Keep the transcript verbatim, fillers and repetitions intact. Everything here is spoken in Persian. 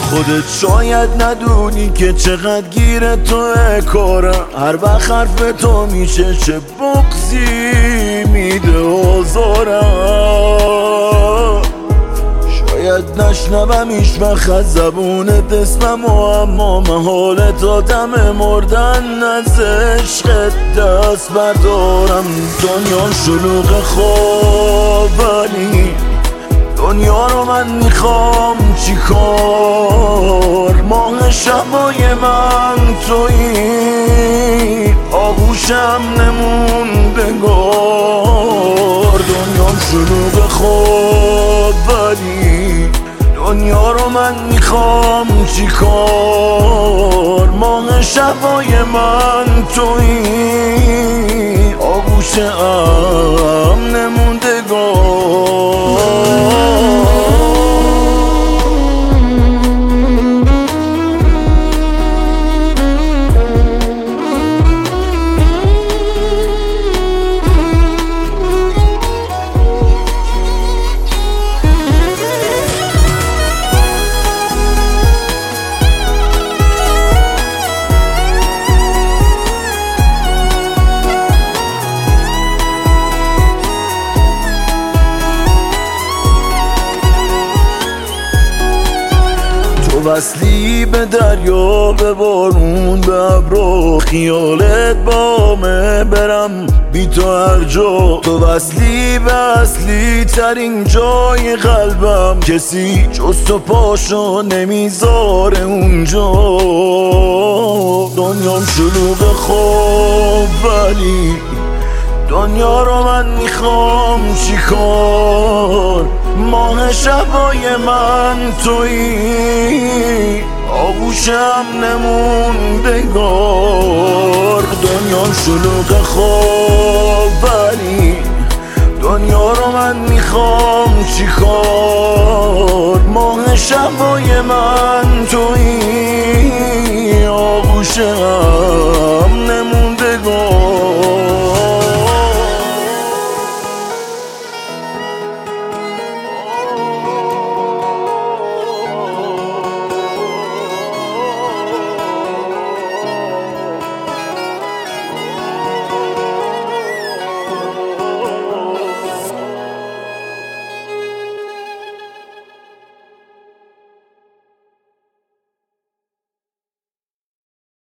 خودت شاید ندونی که چقدر گیر توه کارم، هر وقت حرف تو میشه چه بغضی میده آزارم. شاید نشنوم هیچ وقت از زبونت اسمم، اما محالت آدم مردن از عشقت دست بردارم. دنیا شلوغ خواب ولی دنیا رو من میخوام چیکار؟ ماه شبای من تویی، آغوشم نموندگار. دنیا شلوغ خواب ولی دنیا رو من میخوام چیکار؟ ماه شبای من تویی، آغوشم نموندگار. وصلی به دریا، به بارون، به ابرو، خیالت بامه برم بی تو هر جا. تو وصلی به اصلی ترین جای قلبم، کسی جز تو پاشو نمیذاره اونجا. دنیام شلوغ خواب ولی دنیا رو من میخوام چیکار؟ ماه شبای من تویی، آغوشم نموندگار. دنیا شلوغ خواب ولی دنیا رو من میخوام چیکار؟ ماه شبای من تویی،